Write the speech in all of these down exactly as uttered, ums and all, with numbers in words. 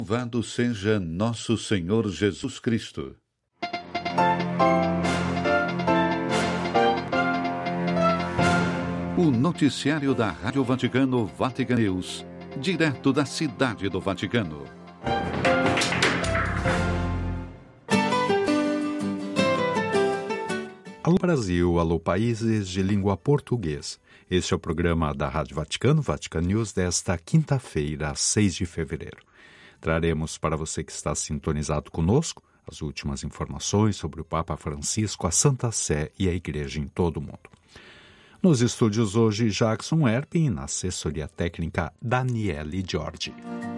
Louvado seja nosso Senhor Jesus Cristo. O noticiário da Rádio Vaticano, Vatican News, direto da Cidade do Vaticano. Alô Brasil, alô países de língua portuguesa. Este é o programa da Rádio Vaticano, Vatican News, desta quinta-feira, seis de fevereiro. Traremos para você que está sintonizado conosco as últimas informações sobre o Papa Francisco, a Santa Sé e a Igreja em todo o mundo. Nos estúdios hoje, Jackson Erpin, na assessoria técnica, Daniele Giorgi.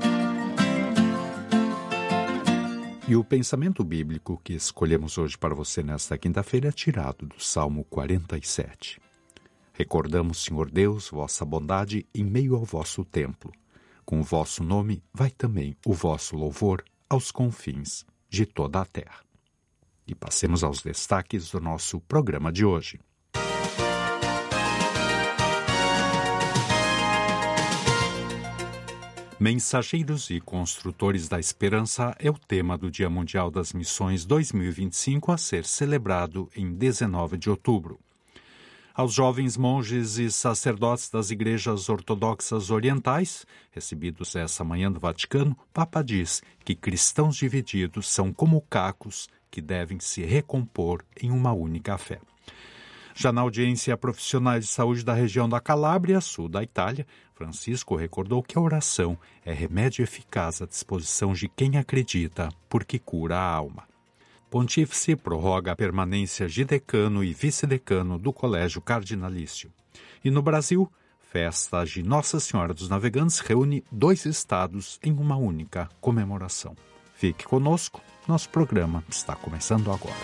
E o pensamento bíblico que escolhemos hoje para você nesta quinta-feira é tirado do Salmo quarenta e sete. Recordamos, Senhor Deus, vossa bondade em meio ao vosso templo. Com o vosso nome vai também o vosso louvor aos confins de toda a terra. E passemos aos destaques do nosso programa de hoje. Mensageiros e Construtores da Esperança é o tema do Dia Mundial das Missões dois mil e vinte e cinco a ser celebrado em dezenove de outubro. Aos jovens monges e sacerdotes das igrejas ortodoxas orientais, recebidos essa manhã do Vaticano, o Papa diz que cristãos divididos são como cacos que devem se recompor em uma única fé. Já na audiência a profissionais de saúde da região da Calábria, sul da Itália, Francisco recordou que a oração é remédio eficaz à disposição de quem acredita, porque cura a alma. Pontífice prorroga a permanência de decano e vice-decano do Colégio Cardinalício. E no Brasil, festa de Nossa Senhora dos Navegantes reúne dois estados em uma única comemoração. Fique conosco, nosso programa está começando agora.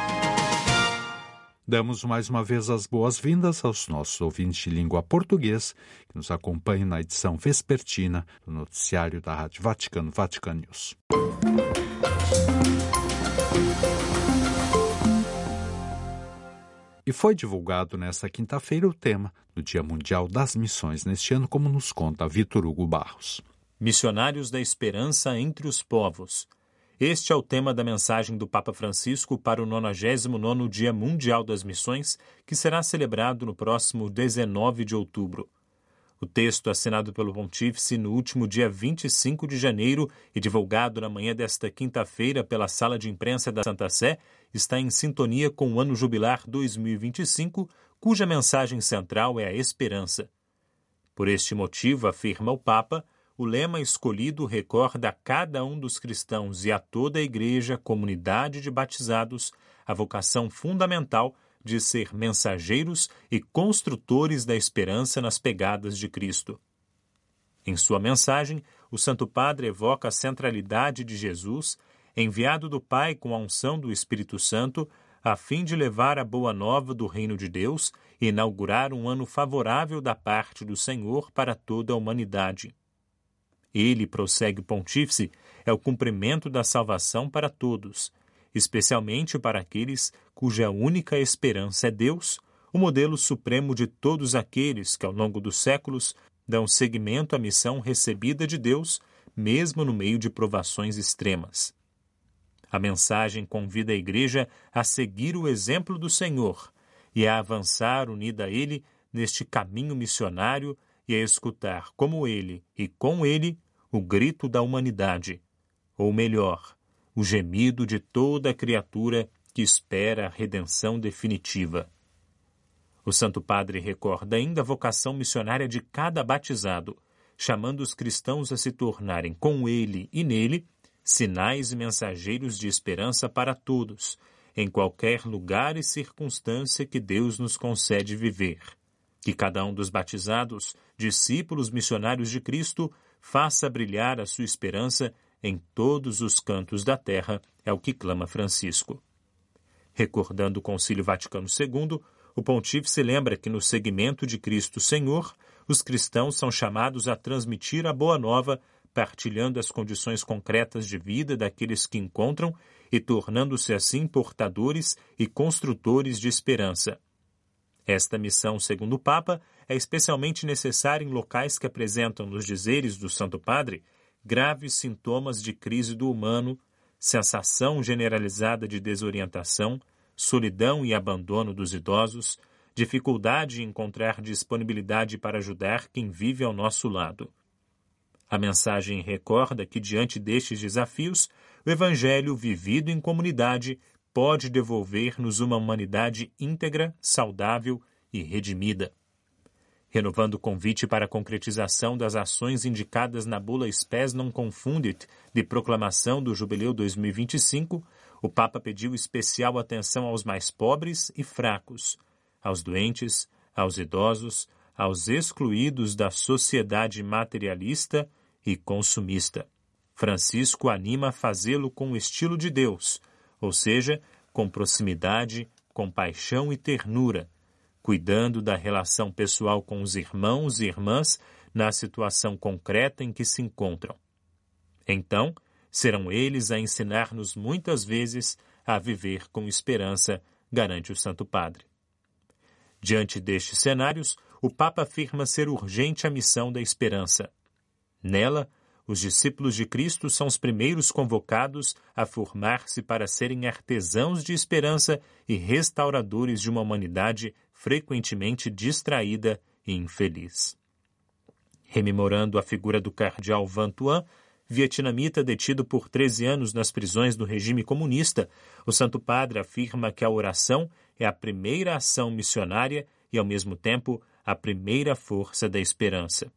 Damos mais uma vez as boas-vindas aos nossos ouvintes de língua portuguesa que nos acompanham na edição vespertina do noticiário da Rádio Vaticano, Vatican News. E foi divulgado nesta quinta-feira o tema do Dia Mundial das Missões neste ano, como nos conta Vitor Hugo Barros. Missionários da Esperança entre os Povos. Este é o tema da mensagem do Papa Francisco para o nonagésimo nono Dia Mundial das Missões, que será celebrado no próximo dezenove de outubro. O texto, assinado pelo Pontífice no último dia vinte e cinco de janeiro e divulgado na manhã desta quinta-feira pela Sala de Imprensa da Santa Sé, está em sintonia com o ano jubilar dois mil e vinte e cinco, cuja mensagem central é a esperança. Por este motivo, afirma o Papa, o lema escolhido recorda a cada um dos cristãos e a toda a Igreja, comunidade de batizados, a vocação fundamental de ser mensageiros e construtores da esperança nas pegadas de Cristo. Em sua mensagem, o Santo Padre evoca a centralidade de Jesus, enviado do Pai com a unção do Espírito Santo, a fim de levar a boa nova do reino de Deus e inaugurar um ano favorável da parte do Senhor para toda a humanidade. Ele, prossegue o Pontífice, é o cumprimento da salvação para todos, especialmente para aqueles cuja única esperança é Deus, o modelo supremo de todos aqueles que, ao longo dos séculos, dão seguimento à missão recebida de Deus, mesmo no meio de provações extremas. A mensagem convida a Igreja a seguir o exemplo do Senhor e a avançar unida a Ele neste caminho missionário e a escutar, como Ele e com Ele, o grito da humanidade, ou melhor, o gemido de toda a criatura que espera a redenção definitiva. O Santo Padre recorda ainda a vocação missionária de cada batizado, chamando os cristãos a se tornarem com ele e nele sinais e mensageiros de esperança para todos, em qualquer lugar e circunstância que Deus nos concede viver. Que cada um dos batizados, discípulos missionários de Cristo, faça brilhar a sua esperança em todos os cantos da terra, é o que clama Francisco. Recordando o Concílio Vaticano segundo, o Pontífice lembra que no seguimento de Cristo Senhor, os cristãos são chamados a transmitir a boa nova, partilhando as condições concretas de vida daqueles que encontram e tornando-se assim portadores e construtores de esperança. Esta missão, segundo o Papa, é especialmente necessária em locais que apresentam, nos dizeres do Santo Padre, graves sintomas de crise do humano, sensação generalizada de desorientação, solidão e abandono dos idosos, dificuldade em encontrar disponibilidade para ajudar quem vive ao nosso lado. A mensagem recorda que, diante destes desafios, o Evangelho vivido em comunidade pode devolver-nos uma humanidade íntegra, saudável e redimida. Renovando o convite para a concretização das ações indicadas na bula Spes non confundit de proclamação do Jubileu dois mil e vinte e cinco, o Papa pediu especial atenção aos mais pobres e fracos, aos doentes, aos idosos, aos excluídos da sociedade materialista e consumista. Francisco anima a fazê-lo com o estilo de Deus, ou seja, com proximidade, compaixão e ternura, cuidando da relação pessoal com os irmãos e irmãs na situação concreta em que se encontram. Então, serão eles a ensinar-nos muitas vezes a viver com esperança, garante o Santo Padre. Diante destes cenários, o Papa afirma ser urgente a missão da esperança. Nela, os discípulos de Cristo são os primeiros convocados a formar-se para serem artesãos de esperança e restauradores de uma humanidade frequentemente distraída e infeliz. Rememorando a figura do cardeal Van Thuan, vietnamita detido por treze anos nas prisões do regime comunista, o Santo Padre afirma que a oração é a primeira ação missionária e, ao mesmo tempo, a primeira força da esperança.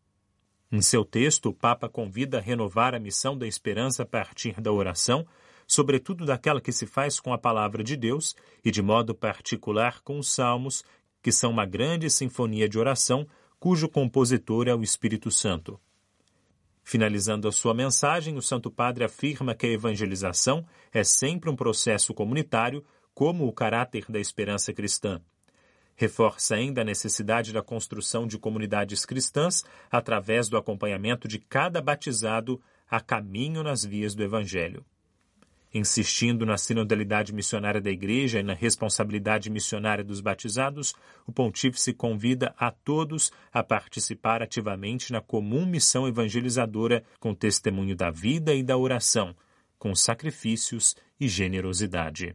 Em seu texto, o Papa convida a renovar a missão da esperança a partir da oração, sobretudo daquela que se faz com a palavra de Deus e, de modo particular, com os salmos, que são uma grande sinfonia de oração, cujo compositor é o Espírito Santo. Finalizando a sua mensagem, o Santo Padre afirma que a evangelização é sempre um processo comunitário, como o caráter da esperança cristã. Reforça ainda a necessidade da construção de comunidades cristãs através do acompanhamento de cada batizado a caminho nas vias do Evangelho. Insistindo na sinodalidade missionária da Igreja e na responsabilidade missionária dos batizados, o Pontífice convida a todos a participar ativamente na comum missão evangelizadora com testemunho da vida e da oração, com sacrifícios e generosidade.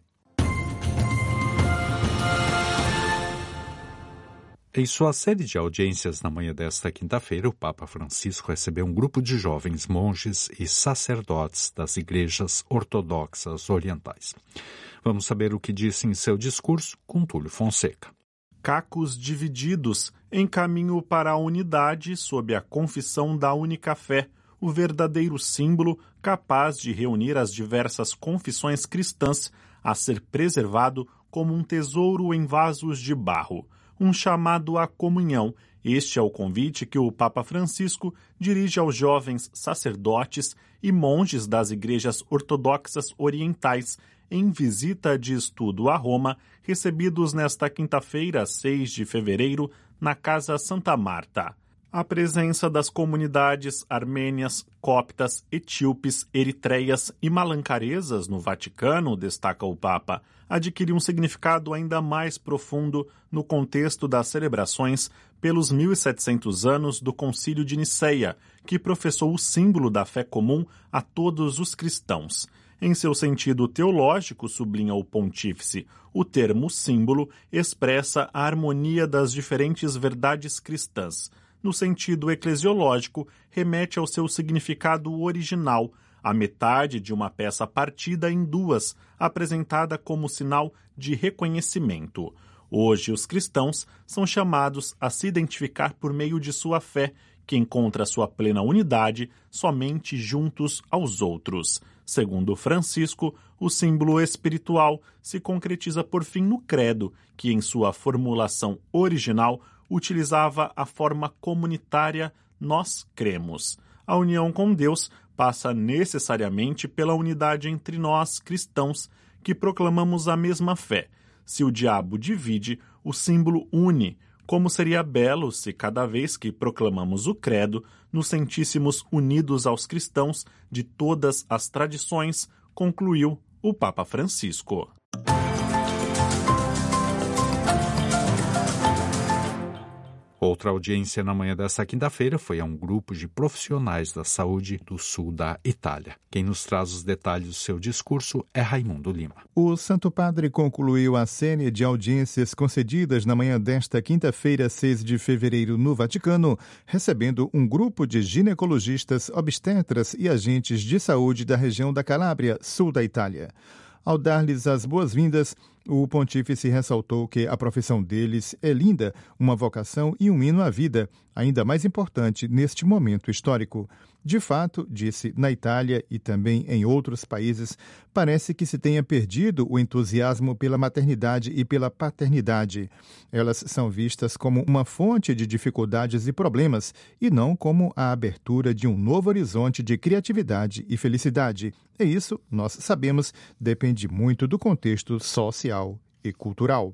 Em sua série de audiências na manhã desta quinta-feira, o Papa Francisco recebeu um grupo de jovens monges e sacerdotes das igrejas ortodoxas orientais. Vamos saber o que disse em seu discurso com Túlio Fonseca. Cacos divididos em caminho para a unidade sob a confissão da única fé, o verdadeiro símbolo capaz de reunir as diversas confissões cristãs a ser preservado como um tesouro em vasos de barro. Um chamado à comunhão. Este é o convite que o Papa Francisco dirige aos jovens sacerdotes e monges das igrejas ortodoxas orientais em visita de estudo a Roma, recebidos nesta quinta-feira, seis de fevereiro, na Casa Santa Marta. A presença das comunidades armênias, coptas, etíopes, eritreias e malancaresas no Vaticano, destaca o Papa, adquiriu um significado ainda mais profundo no contexto das celebrações pelos mil e setecentos anos do Concílio de Niceia, que professou o símbolo da fé comum a todos os cristãos. Em seu sentido teológico, sublinha o pontífice, o termo símbolo expressa a harmonia das diferentes verdades cristãs. No sentido eclesiológico, remete ao seu significado original, a metade de uma peça partida em duas, apresentada como sinal de reconhecimento. Hoje, os cristãos são chamados a se identificar por meio de sua fé, que encontra sua plena unidade somente juntos aos outros. Segundo Francisco, o símbolo espiritual se concretiza por fim no credo, que em sua formulação original utilizava a forma comunitária nós cremos. A união com Deus passa necessariamente pela unidade entre nós cristãos, que proclamamos a mesma fé. Se o diabo divide, o símbolo une. Como seria belo se cada vez que proclamamos o credo, nos sentíssemos unidos aos cristãos de todas as tradições, concluiu o Papa Francisco. Outra audiência na manhã desta quinta-feira foi a um grupo de profissionais da saúde do sul da Itália. Quem nos traz os detalhes do seu discurso é Raimundo Lima. O Santo Padre concluiu a série de audiências concedidas na manhã desta quinta-feira, seis de fevereiro, no Vaticano, recebendo um grupo de ginecologistas, obstetras e agentes de saúde da região da Calábria, sul da Itália. Ao dar-lhes as boas-vindas, o pontífice ressaltou que a profissão deles é linda, uma vocação e um hino à vida, ainda mais importante neste momento histórico. De fato, disse, na Itália e também em outros países, parece que se tenha perdido o entusiasmo pela maternidade e pela paternidade. Elas são vistas como uma fonte de dificuldades e problemas, e não como a abertura de um novo horizonte de criatividade e felicidade. E isso, nós sabemos, depende muito do contexto social e cultural.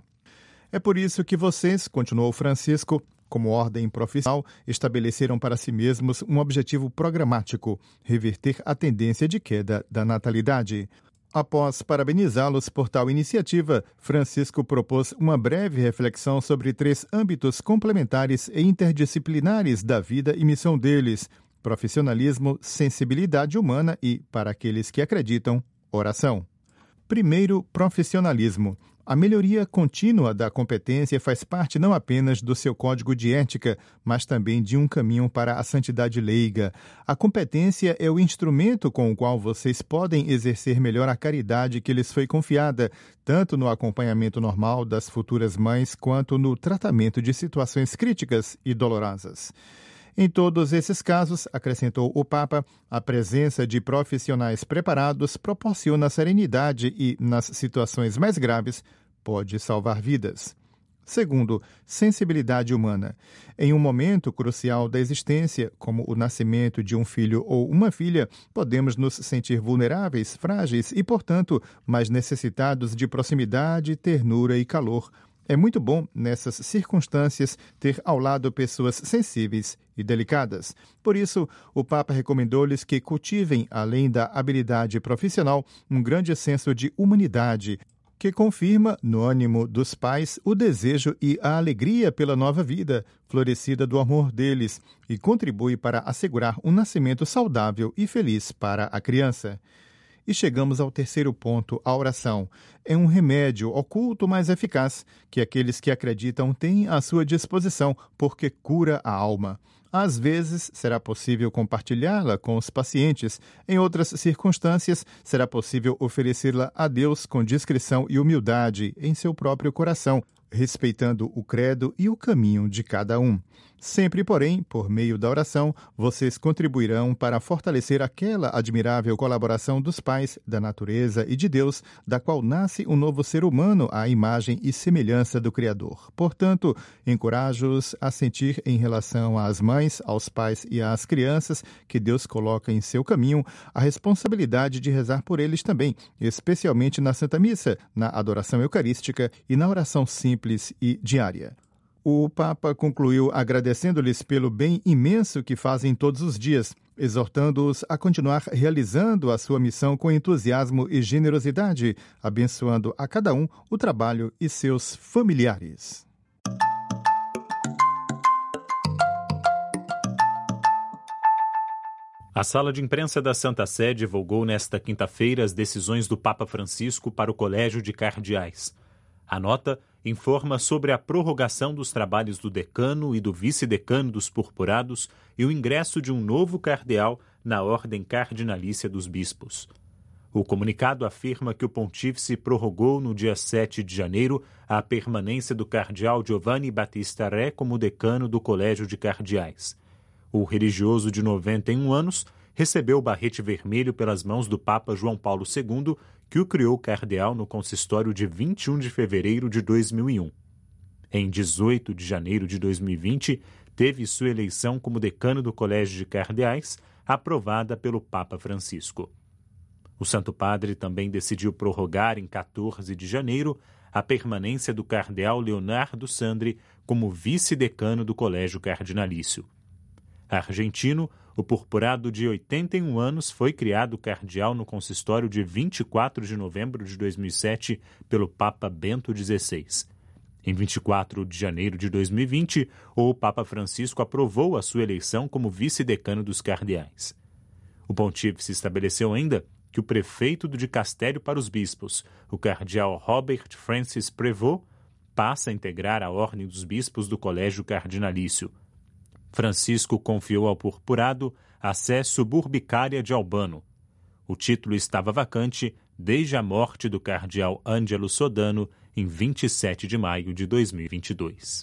É por isso que vocês, continuou Francisco, como ordem profissional, estabeleceram para si mesmos um objetivo programático: reverter a tendência de queda da natalidade. Após parabenizá-los por tal iniciativa, Francisco propôs uma breve reflexão sobre três âmbitos complementares e interdisciplinares da vida e missão deles: profissionalismo, sensibilidade humana e, para aqueles que acreditam, oração. Primeiro, profissionalismo. A melhoria contínua da competência faz parte não apenas do seu código de ética, mas também de um caminho para a santidade leiga. A competência é o instrumento com o qual vocês podem exercer melhor a caridade que lhes foi confiada, tanto no acompanhamento normal das futuras mães, quanto no tratamento de situações críticas e dolorosas. Em todos esses casos, acrescentou o Papa, a presença de profissionais preparados proporciona serenidade e, nas situações mais graves, pode salvar vidas. Segundo, sensibilidade humana. Em um momento crucial da existência, como o nascimento de um filho ou uma filha, podemos nos sentir vulneráveis, frágeis e, portanto, mais necessitados de proximidade, ternura e calor. É muito bom, nessas circunstâncias, ter ao lado pessoas sensíveis e delicadas. Por isso, o Papa recomendou-lhes que cultivem, além da habilidade profissional, um grande senso de humanidade, que confirma, no ânimo dos pais, o desejo e a alegria pela nova vida, florescida do amor deles, e contribui para assegurar um nascimento saudável e feliz para a criança. E chegamos ao terceiro ponto, a oração. É um remédio oculto, mas eficaz, que aqueles que acreditam têm à sua disposição, porque cura a alma. Às vezes, será possível compartilhá-la com os pacientes. Em outras circunstâncias, será possível oferecê-la a Deus com discrição e humildade em seu próprio coração, respeitando o credo e o caminho de cada um. Sempre, porém, por meio da oração, vocês contribuirão para fortalecer aquela admirável colaboração dos pais, da natureza e de Deus, da qual nasce um novo ser humano à imagem e semelhança do Criador. Portanto, encorajo-os a sentir em relação às mães, aos pais e às crianças que Deus coloca em seu caminho a responsabilidade de rezar por eles também, especialmente na Santa Missa, na adoração eucarística e na oração simples e diária. O Papa concluiu agradecendo-lhes pelo bem imenso que fazem todos os dias, exortando-os a continuar realizando a sua missão com entusiasmo e generosidade, abençoando a cada um o trabalho e seus familiares. A sala de imprensa da Santa Sé divulgou nesta quinta-feira as decisões do Papa Francisco para o Colégio de Cardeais. A nota informa sobre a prorrogação dos trabalhos do decano e do vice-decano dos purpurados e o ingresso de um novo cardeal na ordem cardinalícia dos bispos. O comunicado afirma que o pontífice prorrogou no dia sete de janeiro a permanência do cardeal Giovanni Battista Re como decano do Colégio de Cardeais. O religioso de noventa e um anos recebeu o barrete vermelho pelas mãos do Papa João Paulo segundo, que o criou cardeal no consistório de vinte e um de fevereiro de dois mil e um. Em dezoito de janeiro de dois mil e vinte, teve sua eleição como decano do Colégio de Cardeais aprovada pelo Papa Francisco. O Santo Padre também decidiu prorrogar em quatorze de janeiro a permanência do cardeal Leonardo Sandri como vice-decano do Colégio Cardinalício. Argentino, o purpurado de oitenta e um anos foi criado cardeal no consistório de vinte e quatro de novembro de dois mil e sete pelo Papa Bento dezesseis. Em vinte e quatro de janeiro de dois mil e vinte, o Papa Francisco aprovou a sua eleição como vice-decano dos cardeais. O pontífice estabeleceu ainda que o prefeito do dicastério para os bispos, o cardeal Robert Francis Prévost, passa a integrar a ordem dos bispos do Colégio Cardinalício. Francisco confiou ao purpurado a sé suburbicária de Albano. O título estava vacante desde a morte do cardeal Ângelo Sodano em vinte e sete de maio de dois mil e vinte e dois.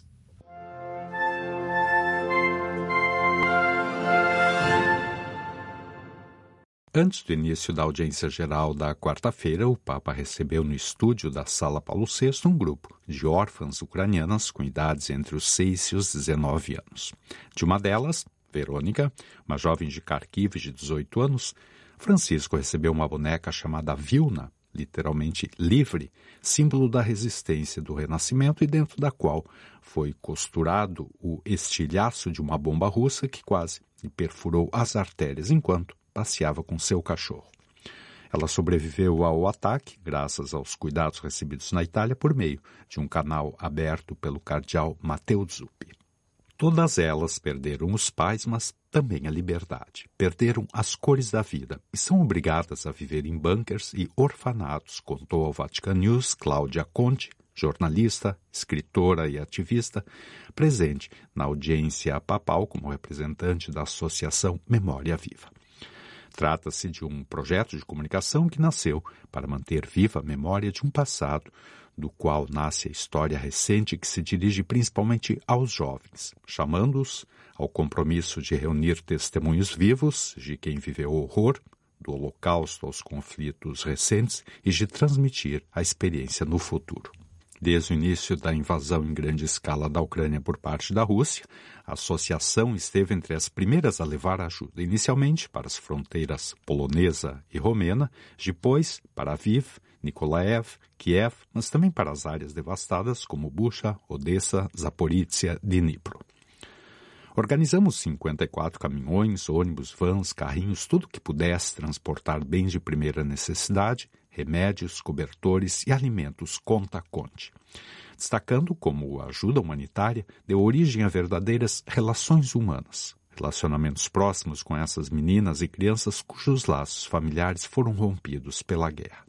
Antes do início da audiência geral da quarta-feira, o Papa recebeu no estúdio da Sala Paulo sexto um grupo de órfãs ucranianas com idades entre os seis e os dezenove anos. De uma delas, Verônica, uma jovem de Kharkiv de dezoito anos, Francisco recebeu uma boneca chamada Vilna, literalmente livre, símbolo da resistência do Renascimento e dentro da qual foi costurado o estilhaço de uma bomba russa que quase lhe perfurou as artérias enquanto passeava com seu cachorro. Ela sobreviveu ao ataque graças aos cuidados recebidos na Itália por meio de um canal aberto pelo cardeal Matteo Zuppi. Todas elas perderam os pais, mas também a liberdade. Perderam as cores da vida e são obrigadas a viver em bunkers e orfanatos, contou ao Vatican News Cláudia Conte, jornalista, escritora e ativista, presente na audiência papal como representante da Associação Memória Viva. Trata-se de um projeto de comunicação que nasceu para manter viva a memória de um passado, do qual nasce a história recente que se dirige principalmente aos jovens, chamando-os ao compromisso de reunir testemunhos vivos de quem viveu o horror, do Holocausto aos conflitos recentes e de transmitir a experiência no futuro. Desde o início da invasão em grande escala da Ucrânia por parte da Rússia, a associação esteve entre as primeiras a levar ajuda, inicialmente para as fronteiras polonesa e romena, depois para Aviv, Nikolaev, Kiev, mas também para as áreas devastadas como Bucha, Odessa, Zaporizhia, Dnipro. Organizamos cinquenta e quatro caminhões, ônibus, vans, carrinhos, tudo que pudesse transportar bens de primeira necessidade, remédios, cobertores e alimentos conta conte. Destacando como a ajuda humanitária deu origem a verdadeiras relações humanas, relacionamentos próximos com essas meninas e crianças cujos laços familiares foram rompidos pela guerra.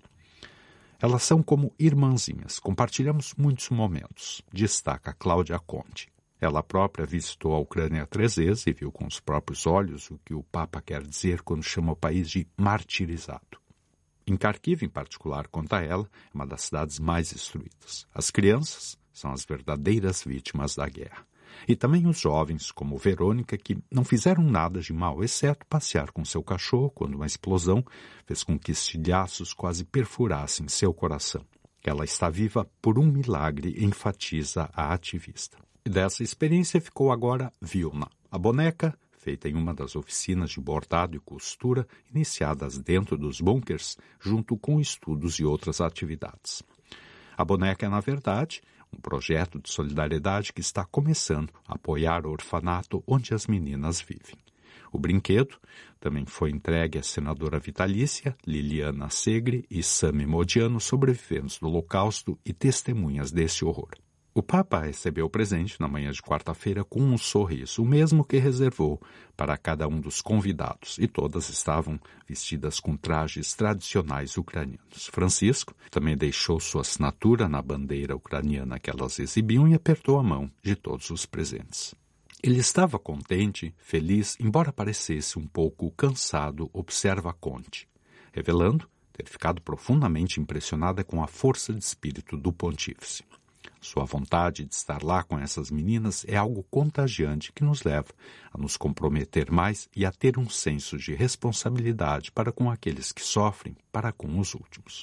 Elas são como irmãzinhas, compartilhamos muitos momentos, destaca Cláudia Conte. Ela própria visitou a Ucrânia três vezes e viu com os próprios olhos o que o Papa quer dizer quando chama o país de martirizado. Em Kharkiv, em particular, conta ela, é uma das cidades mais destruídas. As crianças são as verdadeiras vítimas da guerra. E também os jovens, como Verônica, que não fizeram nada de mal, exceto passear com seu cachorro quando uma explosão fez com que estilhaços quase perfurassem seu coração. Ela está viva por um milagre, enfatiza a ativista. E dessa experiência ficou agora Vilna, a boneca feita em uma das oficinas de bordado e costura iniciadas dentro dos bunkers, junto com estudos e outras atividades. A boneca é, na verdade, um projeto de solidariedade que está começando a apoiar o orfanato onde as meninas vivem. O brinquedo também foi entregue à senadora vitalícia Liliana Segre e Sami Modiano, sobreviventes do Holocausto e testemunhas desse horror. O Papa recebeu o presente na manhã de quarta-feira com um sorriso, o mesmo que reservou para cada um dos convidados, e todas estavam vestidas com trajes tradicionais ucranianos. Francisco também deixou sua assinatura na bandeira ucraniana que elas exibiam e apertou a mão de todos os presentes. Ele estava contente, feliz, embora parecesse um pouco cansado, observa Conte, revelando ter ficado profundamente impressionada com a força de espírito do pontífice. Sua vontade de estar lá com essas meninas é algo contagiante que nos leva a nos comprometer mais e a ter um senso de responsabilidade para com aqueles que sofrem, para com os últimos.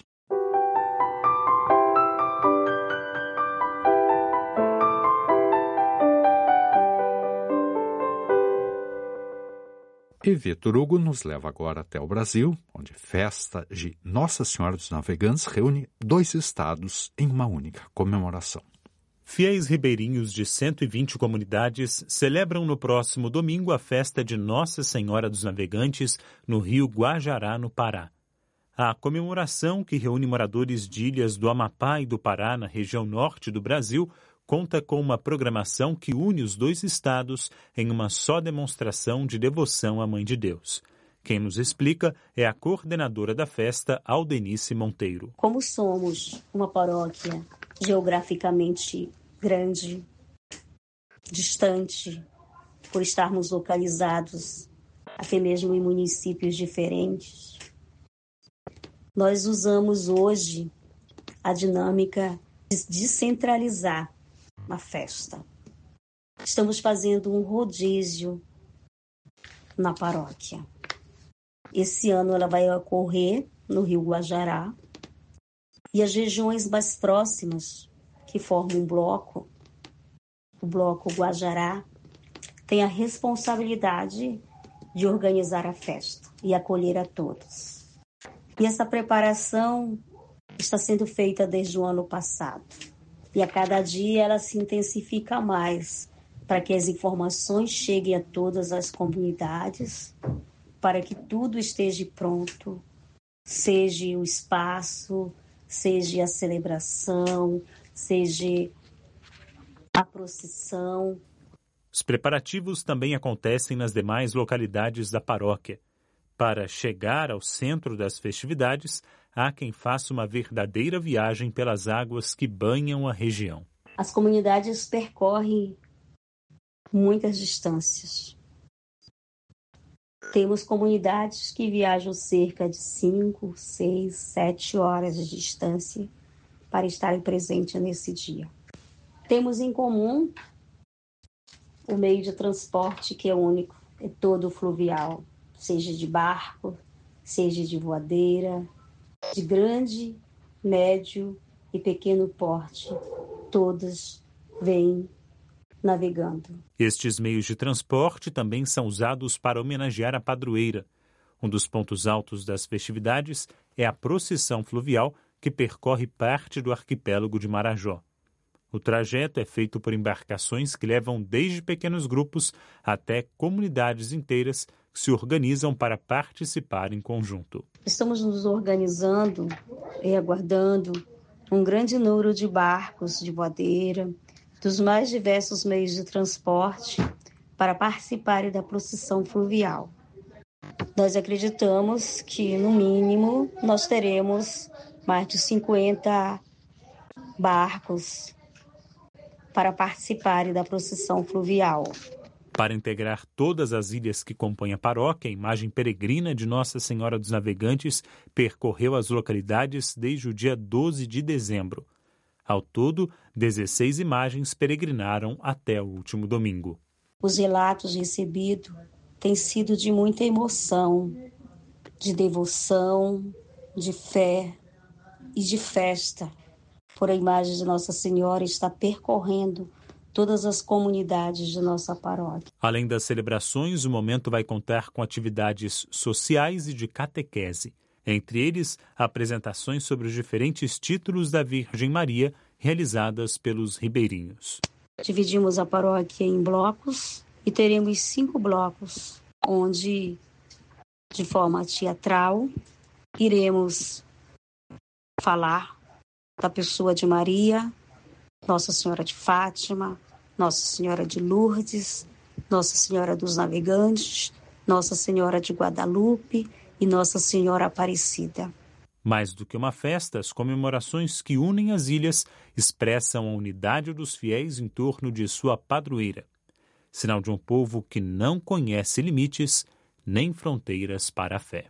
E Vitor Hugo nos leva agora até o Brasil, onde a festa de Nossa Senhora dos Navegantes reúne dois estados em uma única comemoração. Fiéis ribeirinhos de cento e vinte comunidades celebram no próximo domingo a festa de Nossa Senhora dos Navegantes no rio Guajará, no Pará. A comemoração, que reúne moradores de ilhas do Amapá e do Pará, na região norte do Brasil, conta com uma programação que une os dois estados em uma só demonstração de devoção à Mãe de Deus. Quem nos explica é a coordenadora da festa, Aldenice Monteiro. Como somos uma paróquia geograficamente grande, distante, por estarmos localizados até mesmo em municípios diferentes, nós usamos hoje a dinâmica de descentralizar a festa. Estamos fazendo um rodízio na paróquia. Esse ano ela vai ocorrer no Rio Guajará e as regiões mais próximas, que formam um bloco, o bloco Guajará, tem a responsabilidade de organizar a festa e acolher a todos. E essa preparação está sendo feita desde o ano passado. E a cada dia ela se intensifica mais para que as informações cheguem a todas as comunidades, para que tudo esteja pronto, seja o espaço, seja a celebração, seja a procissão. Os preparativos também acontecem nas demais localidades da paróquia. Para chegar ao centro das festividades, há quem faça uma verdadeira viagem pelas águas que banham a região. As comunidades percorrem muitas distâncias. Temos comunidades que viajam cerca de cinco, seis, sete horas de distância para estarem presentes nesse dia. Temos em comum o meio de transporte que é único, é todo fluvial, seja de barco, seja de voadeira, de grande, médio e pequeno porte, todas vêm navegando. Estes meios de transporte também são usados para homenagear a padroeira. Um dos pontos altos das festividades é a procissão fluvial que percorre parte do arquipélago de Marajó. O trajeto é feito por embarcações que levam desde pequenos grupos até comunidades inteiras que se organizam para participar em conjunto. Estamos nos organizando e aguardando um grande número de barcos de voadeira, dos mais diversos meios de transporte para participarem da procissão fluvial. Nós acreditamos que, no mínimo, nós teremos mais de cinquenta barcos para participarem da procissão fluvial. Para integrar todas as ilhas que compõem a paróquia, a imagem peregrina de Nossa Senhora dos Navegantes percorreu as localidades desde o dia doze de dezembro. Ao todo, dezesseis imagens peregrinaram até o último domingo. Os relatos recebidos têm sido de muita emoção, de devoção, de fé e de festa, por a imagem de Nossa Senhora estar percorrendo todas as comunidades de nossa paróquia. Além das celebrações, o momento vai contar com atividades sociais e de catequese. Entre eles, apresentações sobre os diferentes títulos da Virgem Maria realizadas pelos ribeirinhos. Dividimos a paróquia em blocos e teremos cinco blocos, onde, de forma teatral, iremos falar da pessoa de Maria, Nossa Senhora de Fátima, Nossa Senhora de Lourdes, Nossa Senhora dos Navegantes, Nossa Senhora de Guadalupe e Nossa Senhora Aparecida. Mais do que uma festa, as comemorações que unem as ilhas expressam a unidade dos fiéis em torno de sua padroeira, sinal de um povo que não conhece limites nem fronteiras para a fé.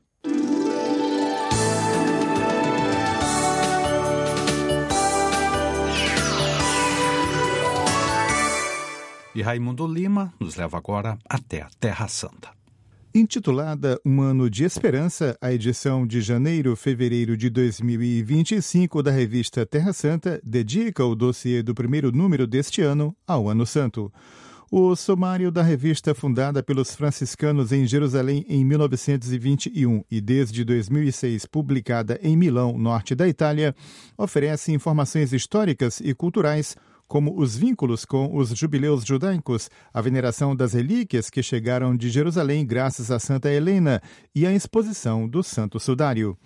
E Raimundo Lima nos leva agora até a Terra Santa. Intitulada Um Ano de Esperança, a edição de janeiro-fevereiro de dois mil e vinte e cinco da revista Terra Santa dedica o dossiê do primeiro número deste ano ao Ano Santo. O sumário da revista, fundada pelos franciscanos em Jerusalém em mil novecentos e vinte e um e desde dois mil e seis publicada em Milão, norte da Itália, oferece informações históricas e culturais como os vínculos com os jubileus judaicos, a veneração das relíquias que chegaram de Jerusalém graças a Santa Helena e a exposição do Santo Sudário.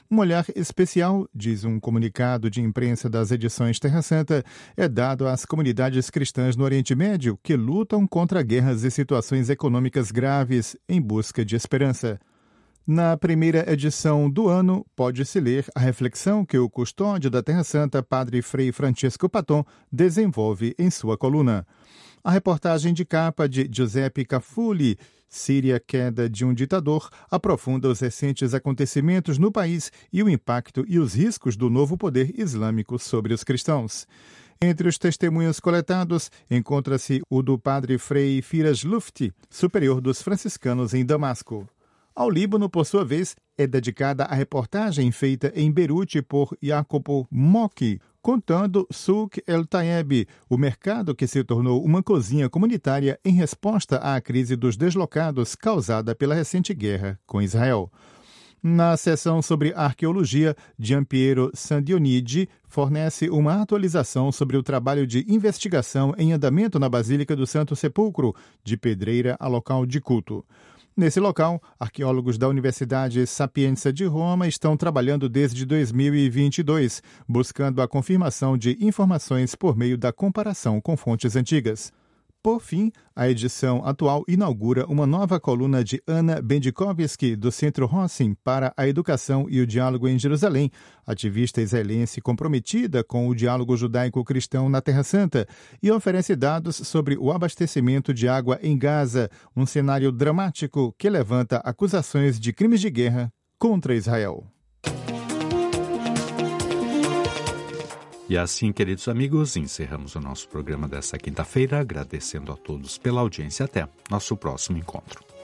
Um olhar especial, diz um comunicado de imprensa das edições Terra Santa, é dado às comunidades cristãs no Oriente Médio que lutam contra guerras e situações econômicas graves em busca de esperança. Na primeira edição do ano, pode-se ler a reflexão que o custódio da Terra Santa, Padre Frei Francisco Paton, desenvolve em sua coluna. A reportagem de capa de Giuseppe Cafulli, Síria, queda de um ditador, aprofunda os recentes acontecimentos no país e o impacto e os riscos do novo poder islâmico sobre os cristãos. Entre os testemunhos coletados, encontra-se o do padre Frei Firas Lufti, superior dos franciscanos em Damasco. Ao Líbano, por sua vez, é dedicada a reportagem feita em Beirute por Jacopo Mocchi, contando Souk El Tayeb, o mercado que se tornou uma cozinha comunitária em resposta à crise dos deslocados causada pela recente guerra com Israel. Na seção sobre arqueologia, Giampiero Sandionidi fornece uma atualização sobre o trabalho de investigação em andamento na Basílica do Santo Sepulcro, de pedreira a local de culto. Nesse local, arqueólogos da Universidade Sapienza de Roma estão trabalhando desde dois mil e vinte e dois, buscando a confirmação de informações por meio da comparação com fontes antigas. Por fim, a edição atual inaugura uma nova coluna de Ana Bendikovsky, do Centro Rossin para a Educação e o Diálogo em Jerusalém, ativista israelense comprometida com o diálogo judaico-cristão na Terra Santa, e oferece dados sobre o abastecimento de água em Gaza, um cenário dramático que levanta acusações de crimes de guerra contra Israel. E assim, queridos amigos, encerramos o nosso programa desta quinta-feira, agradecendo a todos pela audiência. Até nosso próximo encontro.